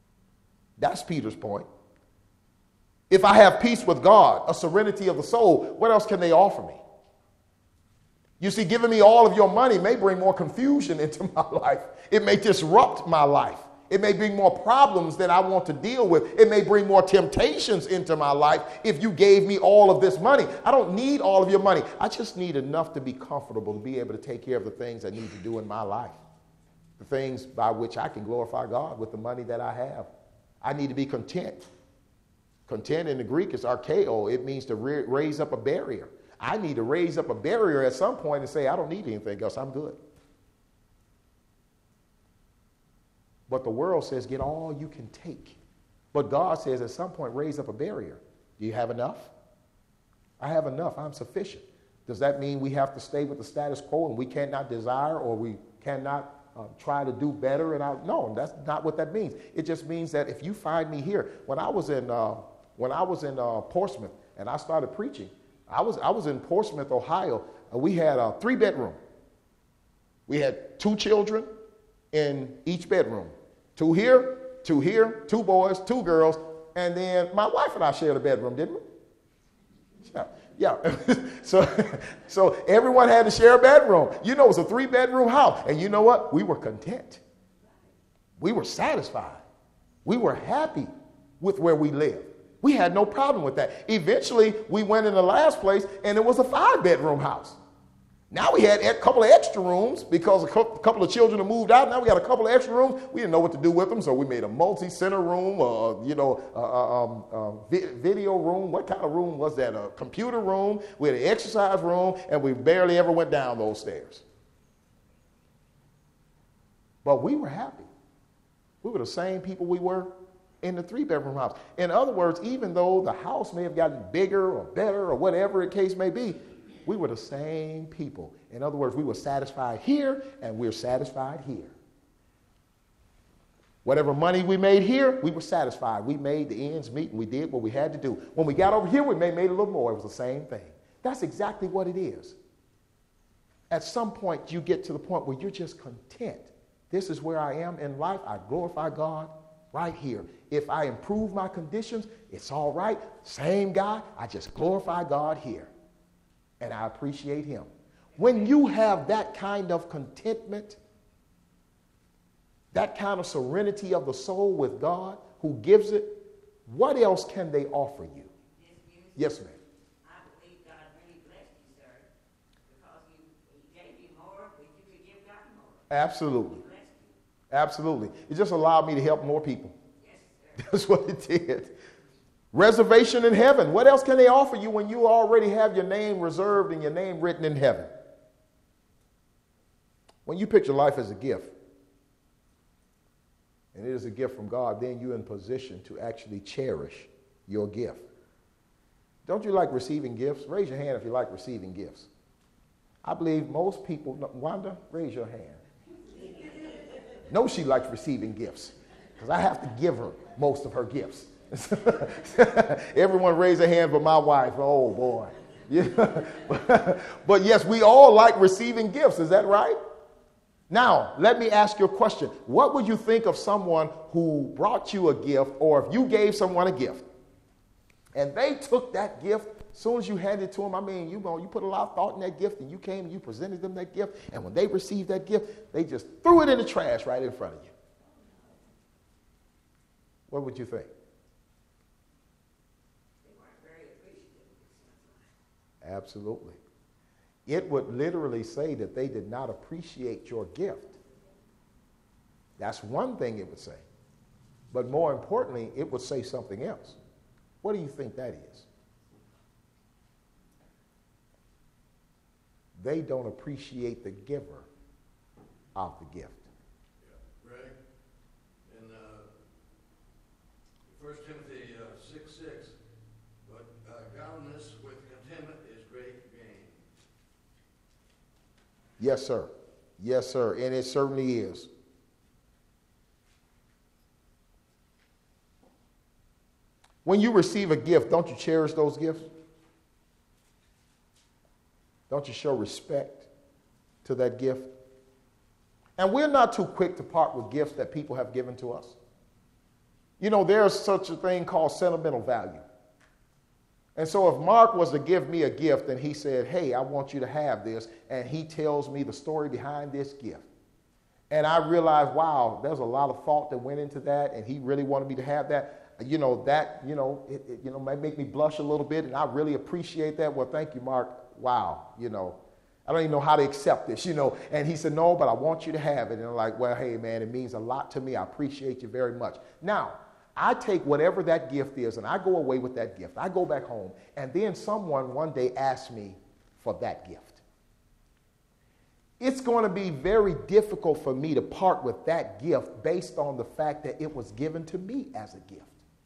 That's Peter's point. If I have peace with God, a serenity of the soul, what else can they offer me? You see, giving me all of your money may bring more confusion into my life. It may disrupt my life. It may bring more problems than I want to deal with. It may bring more temptations into my life if you gave me all of this money. I don't need all of your money. I just need enough to be comfortable to be able to take care of the things I need to do in my life, the things by which I can glorify God with the money that I have. I need to be content. Content in the Greek is archeo. It means to raise up a barrier. I need to raise up a barrier at some point and say, I don't need anything else. I'm good. But the world says, get all you can take. But God says, at some point, raise up a barrier. Do you have enough? I have enough. I'm sufficient. Does that mean we have to stay with the status quo and we cannot desire or we cannot try to do better? No, that's not what that means. It just means that if you find me here, when I was in Portsmouth and I started preaching, I was in Portsmouth, Ohio. We had a 3-bedroom. We had 2 children in each bedroom. 2 here, 2 here, 2 boys, 2 girls, and then my wife and I shared a bedroom, didn't we? Yeah. So everyone had to share a bedroom. You know, it was a 3-bedroom house. And you know what? We were content. We were satisfied. We were happy with where we lived. We had no problem with that. Eventually, we went in the last place, and it was a 5-bedroom house. Now we had a couple of extra rooms because a couple of children have moved out. Now we got a couple of extra rooms. We didn't know what to do with them, so we made a multi-center room, video room. What kind of room was that? A computer room. We had an exercise room, and we barely ever went down those stairs. But we were happy. We were the same people we were in the 3-bedroom house. In other words, even though the house may have gotten bigger or better or whatever the case may be, we were the same people. In other words, we were satisfied here and we're satisfied here. Whatever money we made here, we were satisfied. We made the ends meet and we did what we had to do. When we got over here, we made a little more. It was the same thing. That's exactly what it is. At some point, you get to the point where you're just content. This is where I am in life. I glorify God right here. If I improve my conditions, it's all right. Same guy, I just glorify God here. And I appreciate him. When you have that kind of contentment, that kind of serenity of the soul with God who gives it, what else can they offer you? Yes, ma'am. I believe God really blessed you, sir, because he gave you more, but you could give God more. Absolutely. He blessed you. Absolutely. It just allowed me to help more people. Yes, sir. That's what it did. Reservation in heaven. What else can they offer you when you already have your name reserved and your name written in heaven? When you picture life as a gift, and it is a gift from God, then you're in position to actually cherish your gift. Don't you like receiving gifts? Raise your hand if you like receiving gifts. I believe most people, Wanda, raise your hand. No, she likes receiving gifts because I have to give her most of her gifts. Everyone raise their hand but my wife. Oh, boy. Yeah. But yes, we all like receiving gifts. Is that right? Now, let me ask you a question. What would you think of someone who brought you a gift, or if you gave someone a gift and they took that gift as soon as you handed it to them? I mean, you put a lot of thought in that gift and you came and you presented them that gift, and when they received that gift, they just threw it in the trash right in front of you. What would you think? Absolutely. It would literally say that they did not appreciate your gift. That's one thing it would say. But more importantly, it would say something else. What do you think that is? They don't appreciate the giver of the gift. Yeah, Greg, in 1 Timothy 6:6, but godliness with contentment is great gain. Yes, sir. Yes, sir. And it certainly is. When you receive a gift, don't you cherish those gifts? Don't you show respect to that gift? And we're not too quick to part with gifts that people have given to us. You know, there's such a thing called sentimental value. And so if Mark was to give me a gift and he said, hey, I want you to have this, and he tells me the story behind this gift, and I realize, wow, there's a lot of thought that went into that, and he really wanted me to have that, it might make me blush a little bit, and I really appreciate that. Well, thank you, Mark. Wow, I don't even know how to accept this, And he said, no, but I want you to have it. And I'm like, well, hey, man, it means a lot to me. I appreciate you very much. Now, I take whatever that gift is, and I go away with that gift. I go back home, and then someone one day asks me for that gift. It's going to be very difficult for me to part with that gift based on the fact that it was given to me as a gift.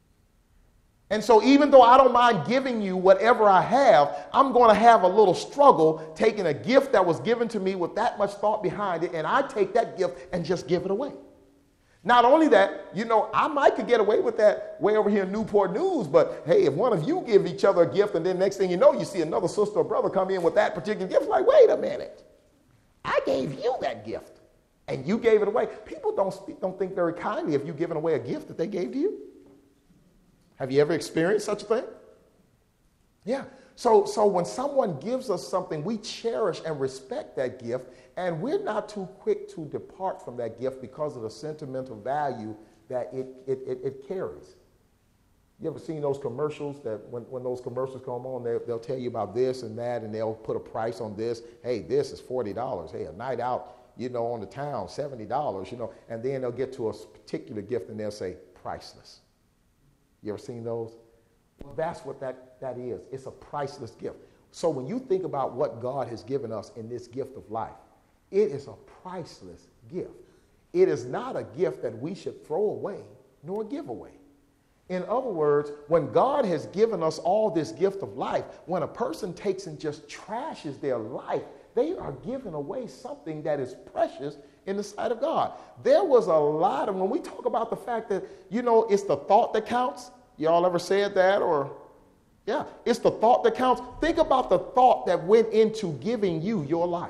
And so even though I don't mind giving you whatever I have, I'm going to have a little struggle taking a gift that was given to me with that much thought behind it, and I take that gift and just give it away. Not only that, I might could get away with that way over here in Newport News, but hey, if one of you give each other a gift and then next thing you know, you see another sister or brother come in with that particular gift, it's like, wait a minute, I gave you that gift and you gave it away. People don't think very kindly of you giving away a gift that they gave to you. Have you ever experienced such a thing? Yeah. So when someone gives us something, we cherish and respect that gift, and we're not too quick to depart from that gift because of the sentimental value that it carries. You ever seen those commercials that when those commercials come on, they'll tell you about this and that, and they'll put a price on this. Hey, this is $40. Hey, a night out, on the town, $70, and then they'll get to a particular gift and they'll say priceless. You ever seen those? Well, that's what that is. It's a priceless gift. So when you think about what God has given us in this gift of life, it is a priceless gift. It is not a gift that we should throw away nor give away. In other words, when God has given us all this gift of life, when a person takes and just trashes their life, they are giving away something that is precious in the sight of God. There was a lot of, when we talk about the fact that, it's the thought that counts. Y'all ever said that? Yeah, it's the thought that counts. Think about the thought that went into giving you your life.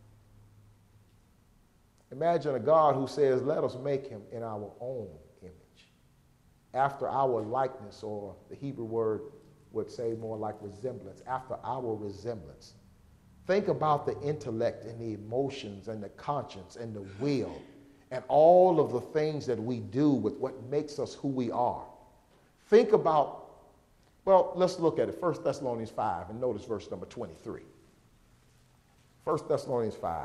Imagine a God who says, let us make him in our own image, after our likeness, or the Hebrew word would say more like resemblance, after our resemblance. Think about the intellect and the emotions and the conscience and the will and all of the things that we do with what makes us who we are. Think about, let's look at it. 1 Thessalonians 5, and notice verse number 23. 1 Thessalonians 5.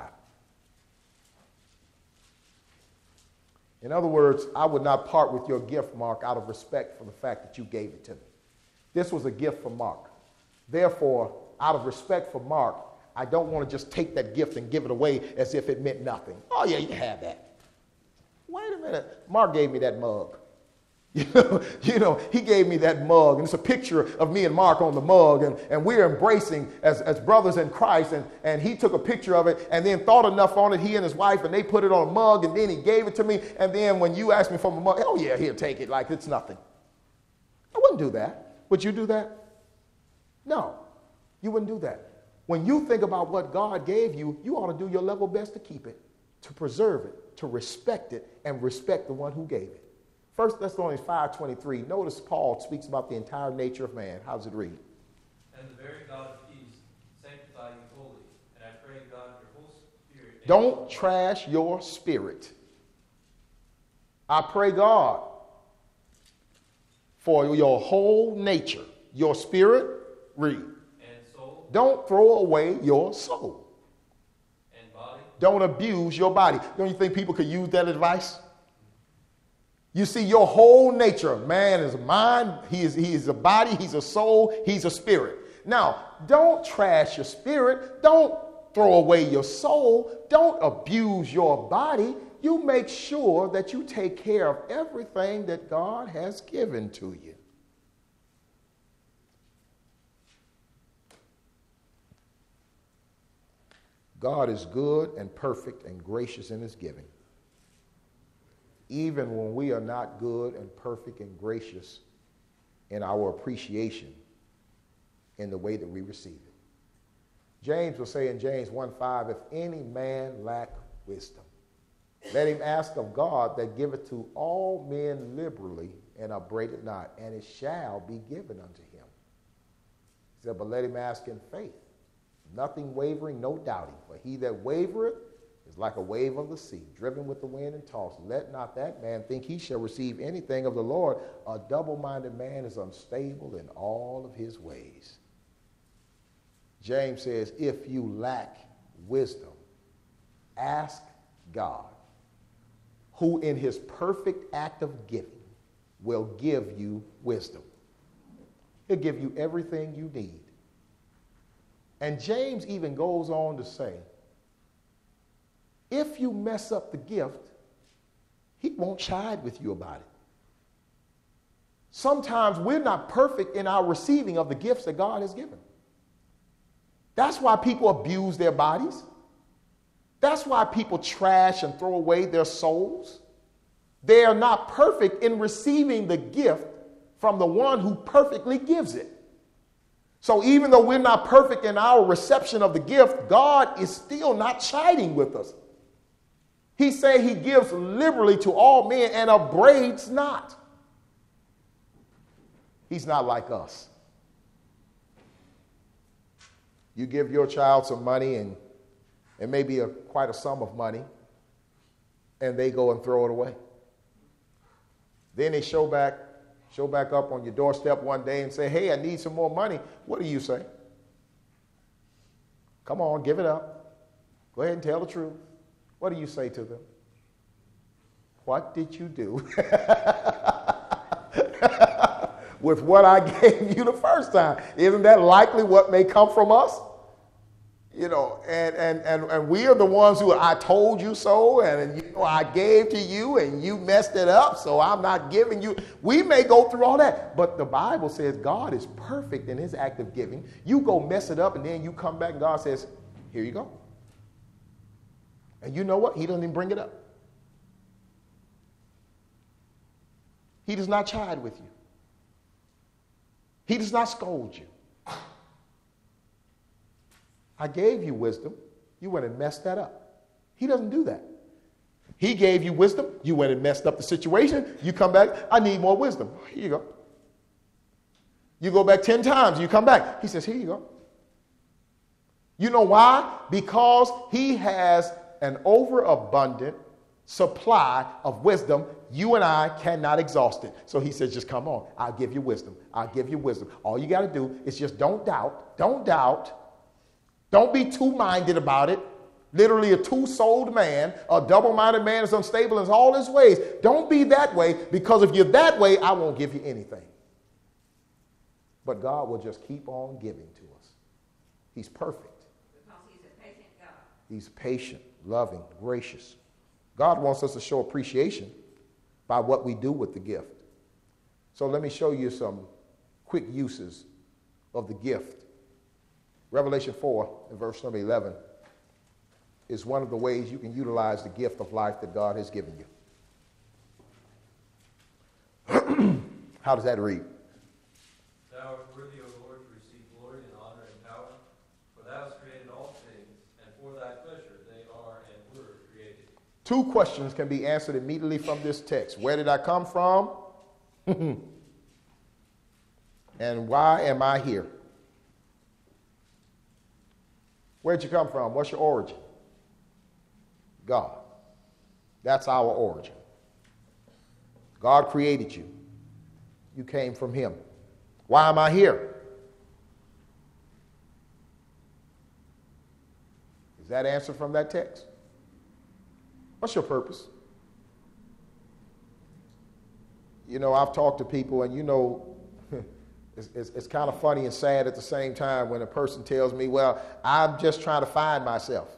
In other words, I would not part with your gift, Mark, out of respect for the fact that you gave it to me. This was a gift from Mark. Therefore, out of respect for Mark, I don't want to just take that gift and give it away as if it meant nothing. Oh, yeah, you can have that. Wait a minute. Mark gave me that mug. He gave me that mug, and it's a picture of me and Mark on the mug, and we're embracing as brothers in Christ, and he took a picture of it and then thought enough on it, he and his wife, and they put it on a mug, and then he gave it to me, and then when you asked me for my mug, oh yeah, he'll take it like it's nothing. I wouldn't do that. Would you do that? No, you wouldn't do that. When you think about what God gave you, you ought to do your level best to keep it, to preserve it, to respect it, and respect the one who gave it. 1 Thessalonians 5:23, notice Paul speaks about the entire nature of man. How does it read? And the very God of peace sanctify you wholly, and I pray God your whole spirit. Don't trash your spirit. I pray God for your whole nature, your spirit, read. And soul. Don't throw away your soul. And body. Don't abuse your body. Don't you think people could use that advice? You see, your whole nature, man is a mind, he is a body, he's a soul, he's a spirit. Now, don't trash your spirit. Don't throw away your soul. Don't abuse your body. You make sure that you take care of everything that God has given to you. God is good and perfect and gracious in his giving, even when we are not good and perfect and gracious in our appreciation in the way that we receive it. James will say in James 1:5, if any man lack wisdom, let him ask of God that giveth to all men liberally and upbraid it not, and it shall be given unto him. He said, but let him ask in faith, nothing wavering, no doubting. For he that wavereth is like a wave of the sea, driven with the wind and tossed. Let not that man think he shall receive anything of the Lord. A double-minded man is unstable in all of his ways. James says, if you lack wisdom, ask God, who in his perfect act of giving will give you wisdom. He'll give you everything you need. And James even goes on to say, if you mess up the gift, he won't chide with you about it. Sometimes we're not perfect in our receiving of the gifts that God has given. That's why people abuse their bodies. That's why people trash and throw away their souls. They are not perfect in receiving the gift from the one who perfectly gives it. So even though we're not perfect in our reception of the gift, God is still not chiding with us. He said he gives liberally to all men and upbraids not. He's not like us. You give your child some money, and it may be quite a sum of money, and they go and throw it away. Then they show back up on your doorstep one day and say, hey, I need some more money. What do you say? Come on, give it up. Go ahead and tell the truth. What do you say to them? What did you do with what I gave you the first time? Isn't that likely what may come from us? You know, and we are the ones who, I told you so, and you know, I gave to you and you messed it up, so I'm not giving you. We may go through all that, but the Bible says God is perfect in his act of giving. You go mess it up and then you come back and God says, here you go. And you know what? He doesn't even bring it up. He does not chide with you. He does not scold you. I gave you wisdom. You went and messed that up. He doesn't do that. He gave you wisdom. You went and messed up the situation. You come back. I need more wisdom. Here you go. You go back 10 times. You come back. He says, here you go. You know why? Because he has an overabundant supply of wisdom. You and I cannot exhaust it. So he says, just come on. I'll give you wisdom. I'll give you wisdom. All you got to do is just don't doubt. Don't doubt. Don't be two-minded about it. Literally a two-souled man, a double-minded man is unstable in all his ways. Don't be that way, because if you're that way, I won't give you anything. But God will just keep on giving to us. He's perfect. Because he's a patient God. He's patient, loving, gracious. God wants us to show appreciation by what we do with the gift. So let me show you some quick uses of the gift. Revelation 4 and verse number 11 is one of the ways you can utilize the gift of life that God has given you. How does that read? Thou art worthy, O Lord, to receive glory and honor and power, for thou hast created all things, and for thy pleasure they are and were created. Two questions can be answered immediately from this text. Where did I come from? And why am I here? Where'd you come from? What's your origin? God. That's our origin. God created you. You came from him. Why am I here? Is that answered from that text? What's your purpose? You know, I've talked to people, and you know, it's kind of funny and sad at the same time when a person tells me, well, I'm just trying to find myself.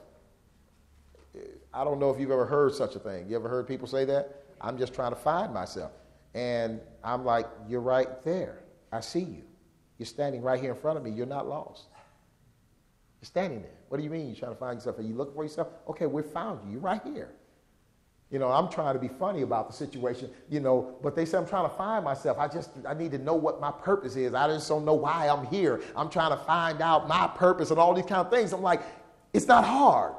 I don't know if you've ever heard such a thing. You ever heard people say that? I'm just trying to find myself. And I'm like, you're right there. I see you. You're standing right here in front of me. You're not lost. You're standing there. What do you mean you're trying to find yourself? Are you looking for yourself? Okay, we found you. You're right here. You know, I'm trying to be funny about the situation, you know, but they say I'm trying to find myself. I need to know what my purpose is. I just don't know why I'm here. I'm trying to find out my purpose and all these kind of things. I'm like, it's not hard.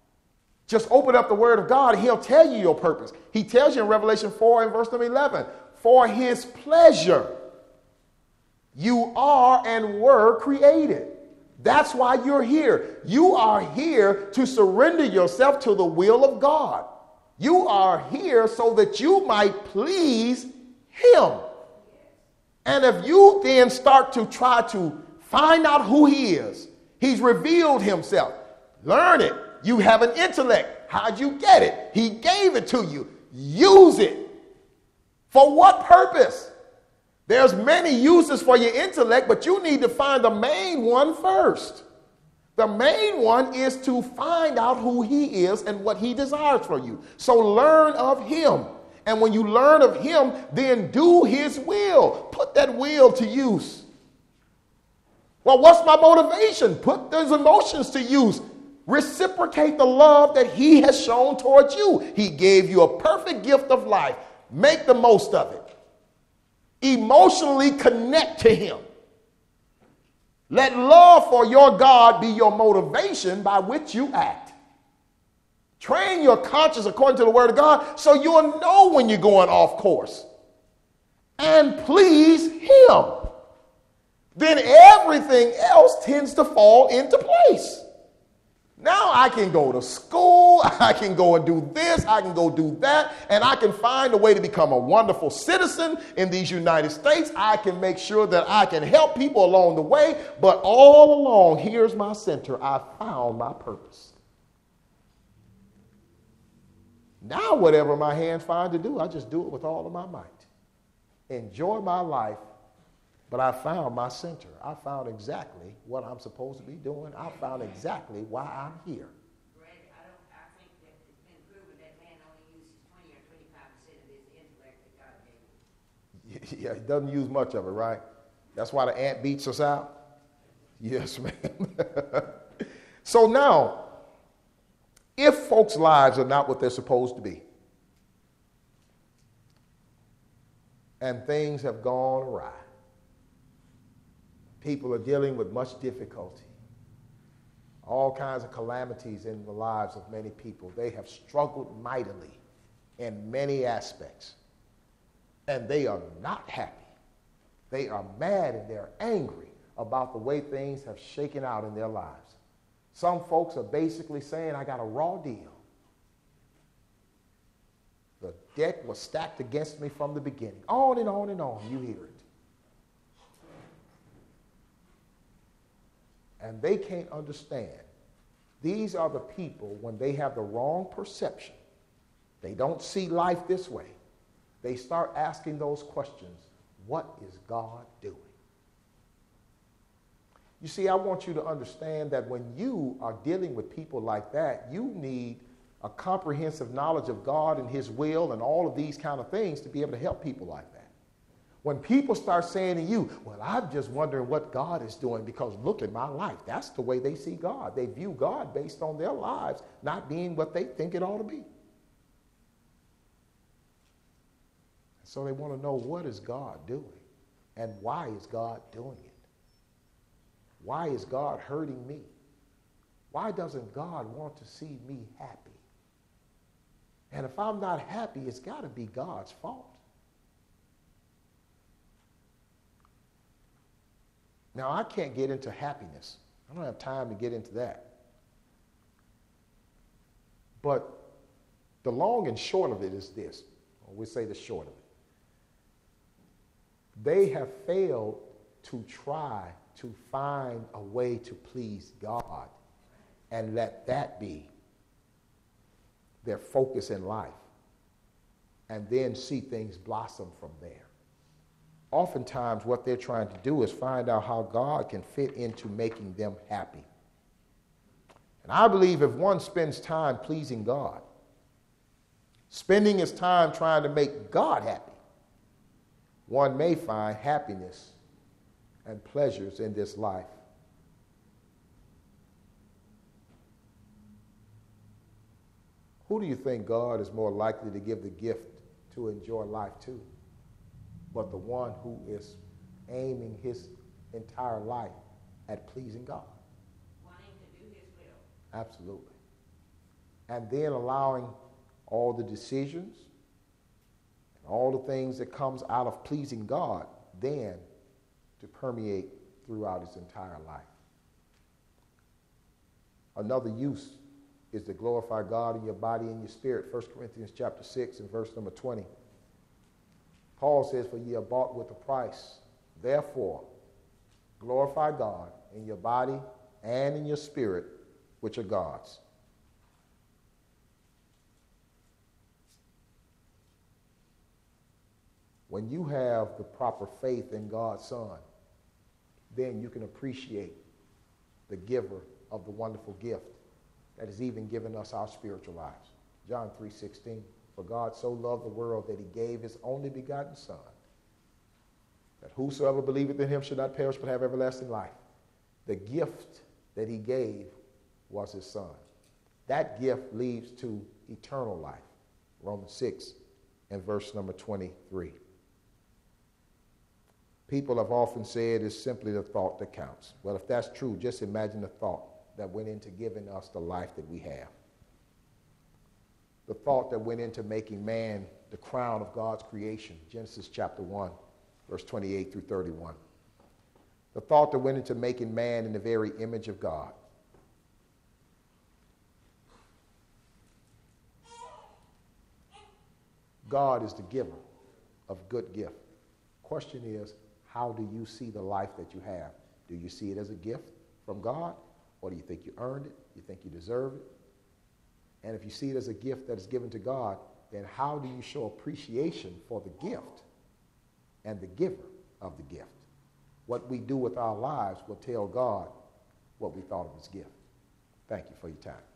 Just open up the word of God and he'll tell you your purpose. He tells you in Revelation 4 and verse number 11, for his pleasure. You are and were created. That's why you're here. You are here to surrender yourself to the will of God. You are here so that you might please him. And if you then start to try to find out who he is, he's revealed himself. Learn it. You have an intellect. How'd you get it? He gave it to you. Use it. For what purpose? There's many uses for your intellect, but you need to find the main one first. The main one is to find out who he is and what he desires for you. So learn of him. And when you learn of him, then do his will. Put that will to use. Well, what's my motivation? Put those emotions to use. Reciprocate the love that he has shown towards you. He gave you a perfect gift of life. Make the most of it. Emotionally connect to him. Let love for your God be your motivation by which you act. Train your conscience according to the word of God so you'll know when you're going off course. And please him. Then everything else tends to fall into place. Now I can go to school, I can go and do this, I can go do that, and I can find a way to become a wonderful citizen in these United States. I can make sure that I can help people along the way, but all along, here's my center. I found my purpose. Now whatever my hands find to do, I just do it with all of my might. Enjoy my life, but I found my center. I found exactly what I'm supposed to be doing. I found exactly why I'm here. Greg, I think that it's been proven that man only uses 20 or 25% of his intellect that God gave him. Yeah, he doesn't use much of it, right? That's why the ant beats us out? Yes, ma'am. So now, if folks' lives are not what they're supposed to be, and things have gone awry, people are dealing with much difficulty, all kinds of calamities in the lives of many people. They have struggled mightily in many aspects, and they are not happy. They are mad and they're angry about the way things have shaken out in their lives. Some folks are basically saying, I got a raw deal. The deck was stacked against me from the beginning. On and on and on, you hear it. And they can't understand. These are the people, when they have the wrong perception, they don't see life this way, they start asking those questions. What is God doing? You see, I want you to understand that when you are dealing with people like that, you need a comprehensive knowledge of God and his will and all of these kind of things to be able to help people like that. When people start saying to you, well, I'm just wondering what God is doing because look at my life. That's the way they see God. They view God based on their lives not being what they think it ought to be. So they want to know, what is God doing? And why is God doing it? Why is God hurting me? Why doesn't God want to see me happy? And if I'm not happy, it's got to be God's fault. Now, I can't get into happiness. I don't have time to get into that. But the long and short of it is this, or we'll say the short of it. They have failed to try to find a way to please God and let that be their focus in life, and then see things blossom from there. Oftentimes, what they're trying to do is find out how God can fit into making them happy. And I believe if one spends time pleasing God, spending his time trying to make God happy, one may find happiness and pleasures in this life. Who do you think God is more likely to give the gift to enjoy life to? But the one who is aiming his entire life at pleasing God. Wanting to do his will. Absolutely. And then allowing all the decisions and all the things that comes out of pleasing God, then to permeate throughout his entire life. Another use is to glorify God in your body and your spirit. 1 Corinthians chapter 6 and verse number 20. Paul says, for ye are bought with a price. Therefore, glorify God in your body and in your spirit, which are God's. When you have the proper faith in God's Son, then you can appreciate the giver of the wonderful gift that has even given us our spiritual lives. John 3:16, for God so loved the world that he gave his only begotten Son, that whosoever believeth in him should not perish but have everlasting life. The gift that he gave was his Son. That gift leads to eternal life. Romans 6 and verse number 23. People have often said it's simply the thought that counts. Well, if that's true, just imagine the thought that went into giving us the life that we have. The thought that went into making man the crown of God's creation, Genesis chapter 1, verse 28 through 31. The thought that went into making man in the very image of God. God is the giver of good gift. Question is, how do you see the life that you have? Do you see it as a gift from God? Or do you think you earned it? You think you deserve it? And if you see it as a gift that is given to God, then how do you show appreciation for the gift and the giver of the gift? What we do with our lives will tell God what we thought of his gift. Thank you for your time.